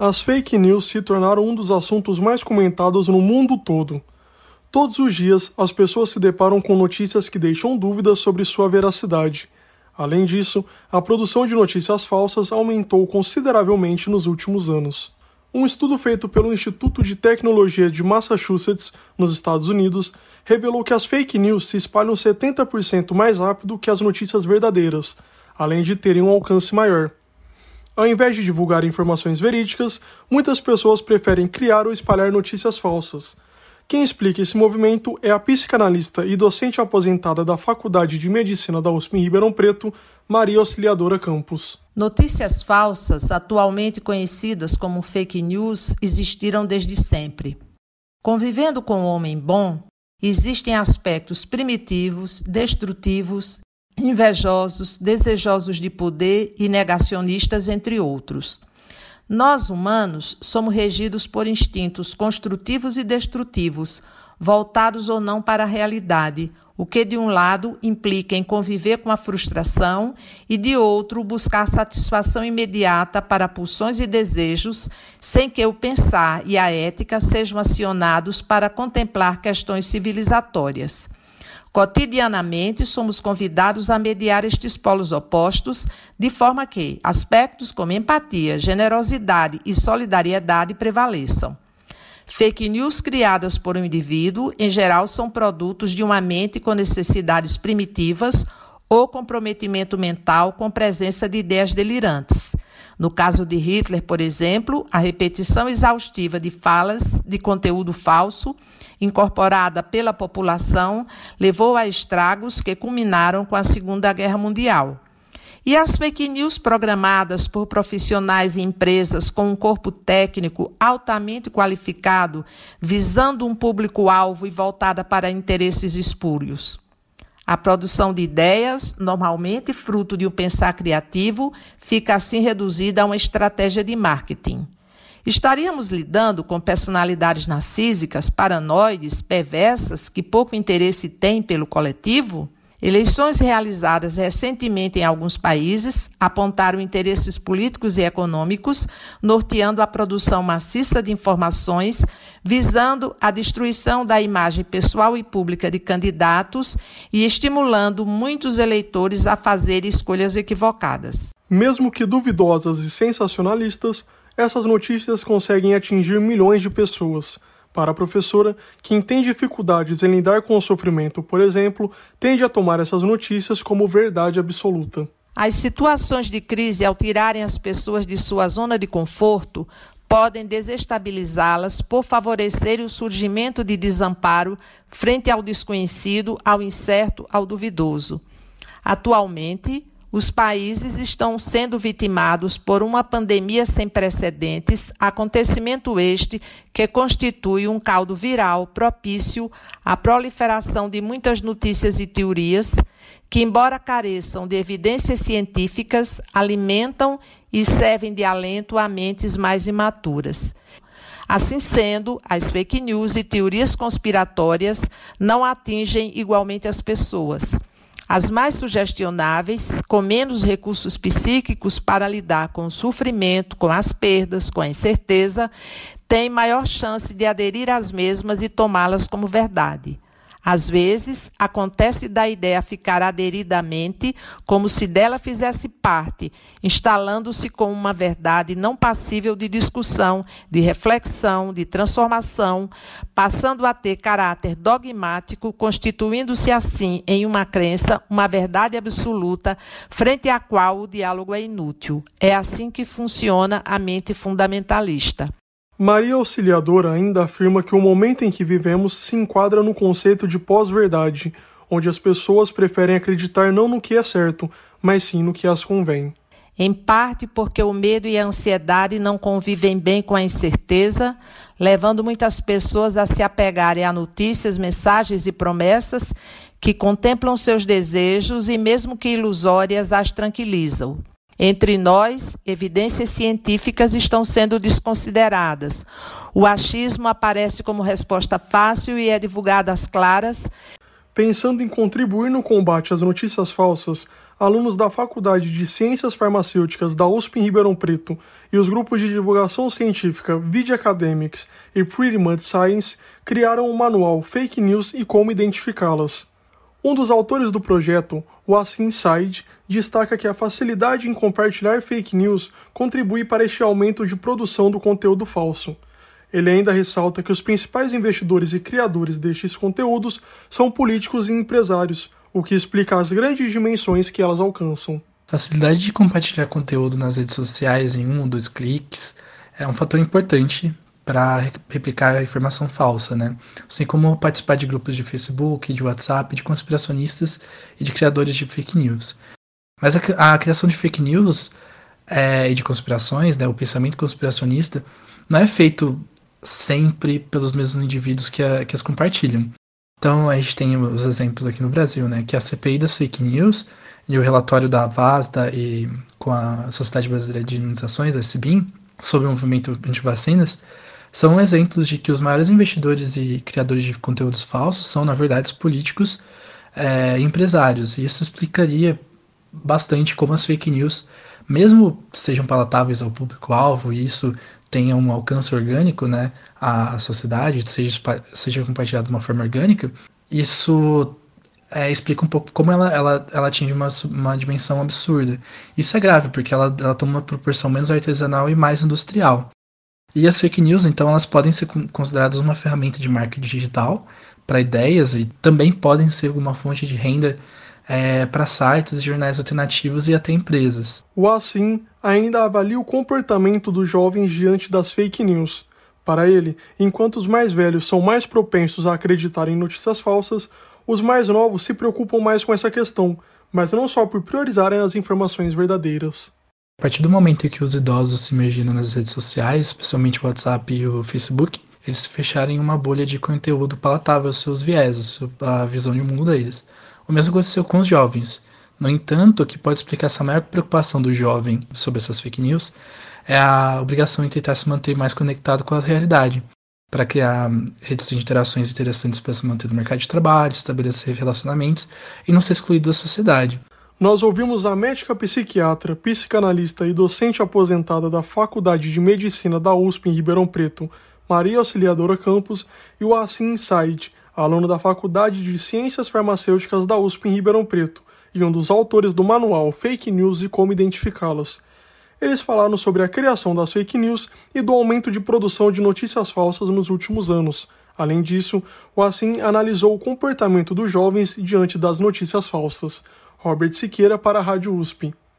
As fake news se tornaram um dos assuntos mais comentados no mundo todo. Todos os dias, as pessoas se deparam com notícias que deixam dúvidas sobre sua veracidade. Além disso, a produção de notícias falsas aumentou consideravelmente nos últimos anos. Um estudo feito pelo Instituto de Tecnologia de Massachusetts, nos Estados Unidos, revelou que as fake news se espalham 70% mais rápido que as notícias verdadeiras, além de terem um alcance maior. Ao invés de divulgar informações verídicas, muitas pessoas preferem criar ou espalhar notícias falsas. Quem explica esse movimento é a psicanalista e docente aposentada da Faculdade de Medicina da USP em Ribeirão Preto, Maria Auxiliadora Campos. Notícias falsas, atualmente conhecidas como fake news, existiram desde sempre. Convivendo com o homem bom, existem aspectos primitivos, destrutivos, invejosos, desejosos de poder e negacionistas, entre outros. Nós, humanos, somos regidos por instintos construtivos e destrutivos, voltados ou não para a realidade, o que de um lado implica em conviver com a frustração e de outro buscar satisfação imediata para pulsões e desejos, sem que o pensar e a ética sejam acionados para contemplar questões civilizatórias. Cotidianamente, somos convidados a mediar estes polos opostos, de forma que aspectos como empatia, generosidade e solidariedade prevaleçam. Fake news criadas por um indivíduo, em geral, são produtos de uma mente com necessidades primitivas ou comprometimento mental com presença de ideias delirantes. No caso de Hitler, por exemplo, a repetição exaustiva de falas de conteúdo falso, incorporada pela população, levou a estragos que culminaram com a Segunda Guerra Mundial. E as fake news programadas por profissionais e empresas com um corpo técnico altamente qualificado, visando um público-alvo e voltada para interesses espúrios. A produção de ideias, normalmente fruto de um pensar criativo, fica assim reduzida a uma estratégia de marketing. Estaríamos lidando com personalidades narcísicas, paranoides, perversas, que pouco interesse têm pelo coletivo? Eleições realizadas recentemente em alguns países apontaram interesses políticos e econômicos, norteando a produção maciça de informações, visando a destruição da imagem pessoal e pública de candidatos e estimulando muitos eleitores a fazerem escolhas equivocadas. Mesmo que duvidosas e sensacionalistas, essas notícias conseguem atingir milhões de pessoas. Para a professora, que tem dificuldades em lidar com o sofrimento, por exemplo, tende a tomar essas notícias como verdade absoluta. As situações de crise, ao tirarem as pessoas de sua zona de conforto, podem desestabilizá-las por favorecer o surgimento de desamparo frente ao desconhecido, ao incerto, ao duvidoso. Atualmente, os países estão sendo vitimados por uma pandemia sem precedentes, acontecimento este que constitui um caldo viral propício à proliferação de muitas notícias e teorias que, embora careçam de evidências científicas, alimentam e servem de alento a mentes mais imaturas. Assim sendo, as fake news e teorias conspiratórias não atingem igualmente as pessoas. As mais sugestionáveis, com menos recursos psíquicos para lidar com o sofrimento, com as perdas, com a incerteza, têm maior chance de aderir às mesmas e tomá-las como verdade. Às vezes, acontece da ideia ficar aderida à mente, como se dela fizesse parte, instalando-se como uma verdade não passível de discussão, de reflexão, de transformação, passando a ter caráter dogmático, constituindo-se assim em uma crença, uma verdade absoluta, frente à qual o diálogo é inútil. É assim que funciona a mente fundamentalista. Maria Auxiliadora ainda afirma que o momento em que vivemos se enquadra no conceito de pós-verdade, onde as pessoas preferem acreditar não no que é certo, mas sim no que as convém. Em parte porque o medo e a ansiedade não convivem bem com a incerteza, levando muitas pessoas a se apegarem a notícias, mensagens e promessas que contemplam seus desejos e, mesmo que ilusórias, as tranquilizam. Entre nós, evidências científicas estão sendo desconsideradas. O achismo aparece como resposta fácil e é divulgado às claras. Pensando em contribuir no combate às notícias falsas, alunos da Faculdade de Ciências Farmacêuticas da USP em Ribeirão Preto e os grupos de divulgação científica Vid Academics e Pretty Much Science criaram o manual Fake News e Como Identificá-las. Um dos autores do projeto, o Assim Said, destaca que a facilidade em compartilhar fake news contribui para este aumento de produção do conteúdo falso. Ele ainda ressalta que os principais investidores e criadores destes conteúdos são políticos e empresários, o que explica as grandes dimensões que elas alcançam. A facilidade de compartilhar conteúdo nas redes sociais em 1 ou 2 cliques é um fator importante para replicar a informação falsa, né? Assim como participar de grupos de Facebook, de WhatsApp, de conspiracionistas e de criadores de fake news. Mas a criação de fake news e de conspirações, né, o pensamento conspiracionista, não é feito sempre pelos mesmos indivíduos que as compartilham. Então a gente tem os exemplos aqui no Brasil, né, que a CPI das fake news e o relatório da Avasda e com a Sociedade Brasileira de Imunizações, a SBIM, sobre o movimento anti-vacinas, são exemplos de que os maiores investidores e criadores de conteúdos falsos são, na verdade, os políticos e empresários. E isso explicaria bastante como as fake news, mesmo sejam palatáveis ao público-alvo e isso tenha um alcance orgânico, né, à sociedade, seja compartilhado de uma forma orgânica, isso explica um pouco como ela atinge uma dimensão absurda. Isso é grave, porque ela toma uma proporção menos artesanal e mais industrial. E as fake news, então, elas podem ser consideradas uma ferramenta de marketing digital para ideias e também podem ser uma fonte de renda para sites, jornais alternativos e até empresas. O Assim ainda avalia o comportamento dos jovens diante das fake news. Para ele, enquanto os mais velhos são mais propensos a acreditar em notícias falsas, os mais novos se preocupam mais com essa questão, mas não só por priorizarem as informações verdadeiras. A partir do momento em que os idosos se emergiram nas redes sociais, especialmente o WhatsApp e o Facebook, eles se fecharam em uma bolha de conteúdo palatável aos seus vieses, a visão de mundo deles. O mesmo aconteceu com os jovens. No entanto, o que pode explicar essa maior preocupação do jovem sobre essas fake news é a obrigação de tentar se manter mais conectado com a realidade, para criar redes de interações interessantes para se manter no mercado de trabalho, estabelecer relacionamentos e não ser excluído da sociedade. Nós ouvimos a médica psiquiatra, psicanalista e docente aposentada da Faculdade de Medicina da USP em Ribeirão Preto, Maria Auxiliadora Campos, e o Assim Said, aluno da Faculdade de Ciências Farmacêuticas da USP em Ribeirão Preto, e um dos autores do manual Fake News e Como Identificá-las. Eles falaram sobre a criação das fake news e do aumento de produção de notícias falsas nos últimos anos. Além disso, o Assim analisou o comportamento dos jovens diante das notícias falsas. Robert Siqueira para a Rádio USP.